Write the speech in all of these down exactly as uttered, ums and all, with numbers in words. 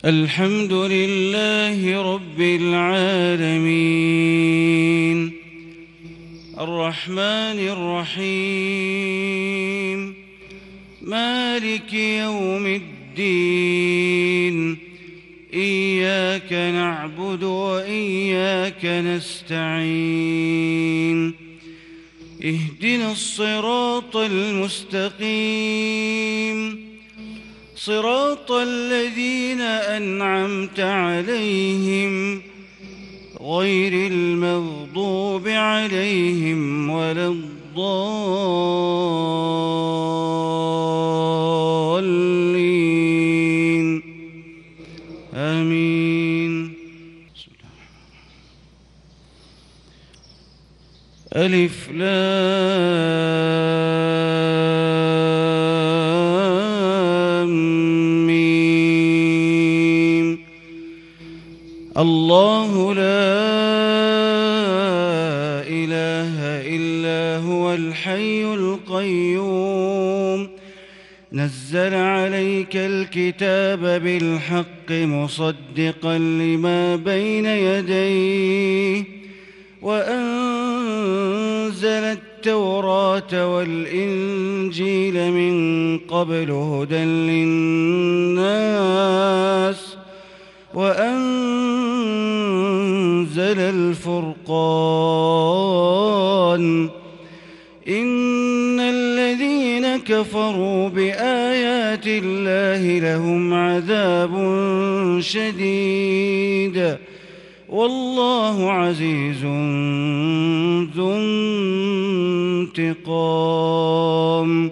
الحمد لله رب العالمين الرحمن الرحيم مالك يوم الدين إياك نعبد وإياك نستعين اهدنا الصراط المستقيم صراط الذين أنعمت عليهم غير المغضوب عليهم ولا الضالين آمين. ألف لام ميم. الله لا إله إلا هو الحي القيوم نزل عليك الكتاب بالحق مصدقا لما بين يديه وأنزل التوراة والإنجيل من قبل هدى للناس وأنزل الفرقان إن الذين كفروا بآيات الله لهم عذاب شديد والله عزيز ذو انتقام.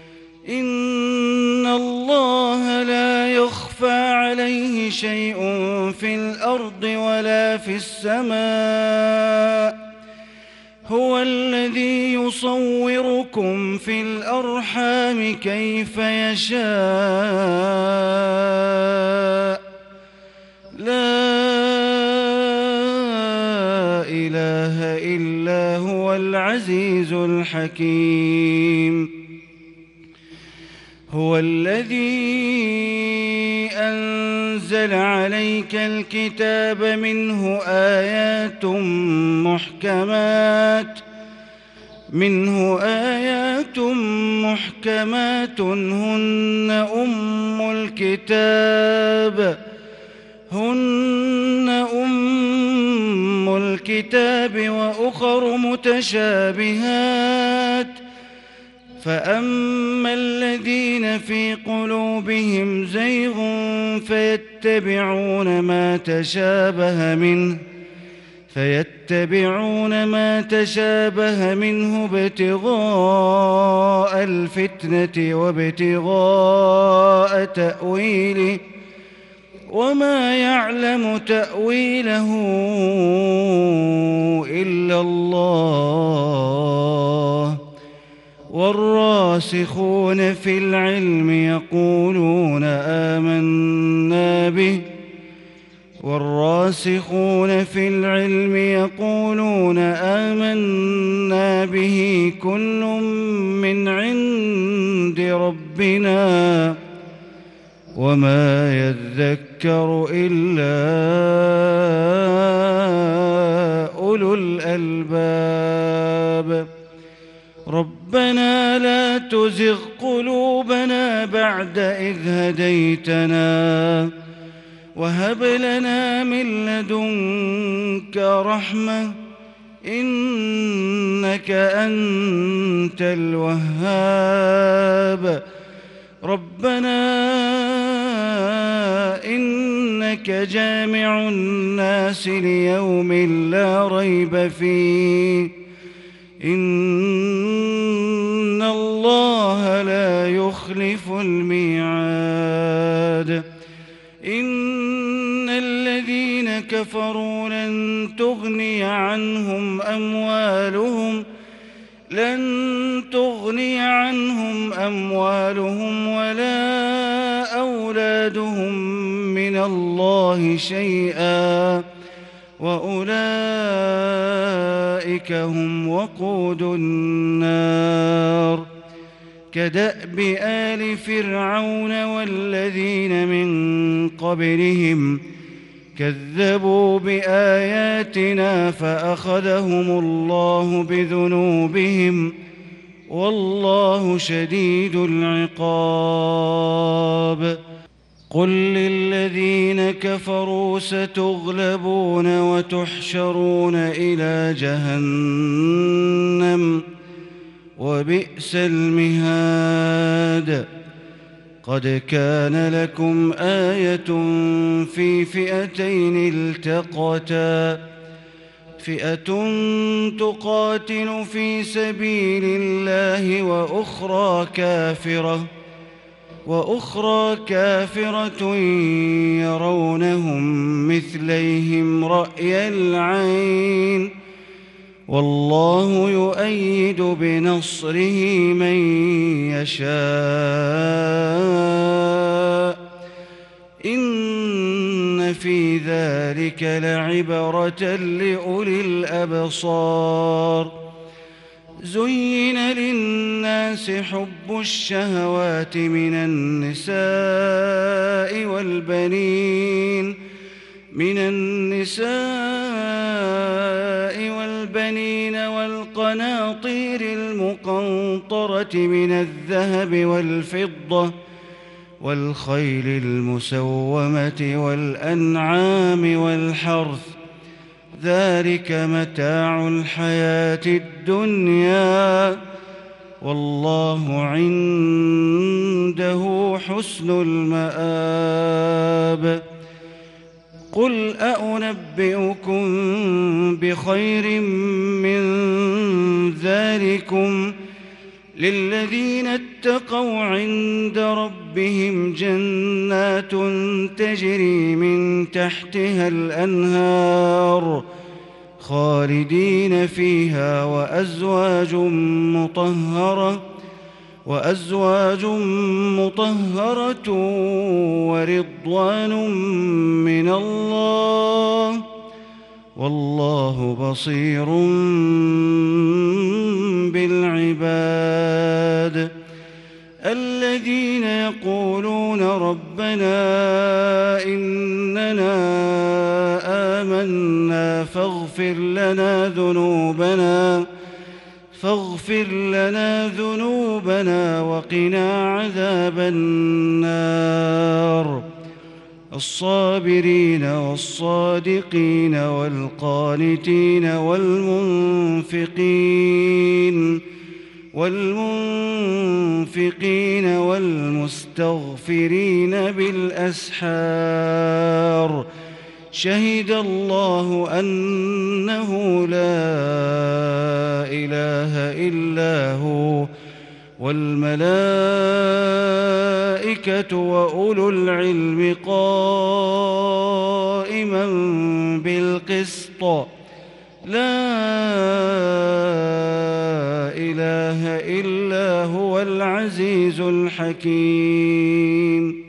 إن الله لا يخفى عليه شيء في الأرض ولا في السماء هو الذي يصوركم في الأرحام كيف يشاء لا إله إلا هو العزيز الحكيم. هو الذي أنزل عليك الكتاب منه آيات محكمات منه آيات محكمات هن أم الكتاب هن أم الكتاب وأخر متشابهات فأما الذين في قلوبهم زيغ فيتبعون ما تشابه منه فيتبعون ما تشابه منه ابتغاء الفتنة وابتغاء تأويله وما يعلم تأويله إلا الله والراسخون في العلم يقولون آمنا به والراسخون في العلم يقولون آمنا به كل من عند ربنا وما يذكر إلا أولو الألباب. ربنا لا تزغ قلوبنا بعد إذ هديتنا وهب لنا من لدنك رحمة إنك أنت الوهاب. ربنا إنك جامع الناس ليوم لا ريب فيه إن الله لا يخلف الميعاد. إن الذين كفروا لن تغني عنهم أموالهم لن تغني عنهم أموالهم ولا أولادهم من الله شيئا وأولئك هم وقود النار. كدأب آل فرعون والذين من قبلهم كذبوا بآياتنا فأخذهم الله بذنوبهم والله شديد العقاب. قل للذين كفروا ستغلبون وتحشرون إلى جهنم وبئس المهاد. قد كان لكم آية في فئتين التقتا فئة تقاتل في سبيل الله وأخرى كافرة وأخرى كافرة يرونهم مثليهم رأي العين والله يؤيد بنصره من يشاء إن في ذلك لعبرة لأولي الأبصار. زين للناس حب الشهوات من النساء والبنين من النساء والبنين والقناطير المقنطرة من الذهب والفضة والخيل المسومة والأنعام والحرث ذلك متاع الحياة الدنيا والله عنده حسن المآب. قل أنبئكم بخير من ذلكم للذين اتقوا عند ربهم جنات تجري من تحتها الأنهار خالدين فيها وأزواج مطهرة وأزواج مطهرة ورضوان من الله والله بصير بالعباد. الذين يقولون ربنا إننا آمنا فاغفر لنا ذنوبنا فاغفر لنا ذنوبنا وقنا عذاب النار. الصابرين والصادقين والقانتين والمنفقين والمنفقين والمستغفرين بالأسحار شهد الله أنه لا إله إلا هو والملائكة وأولو العلم قائما بالقسط لا إله إلا هو العزيز الحكيم.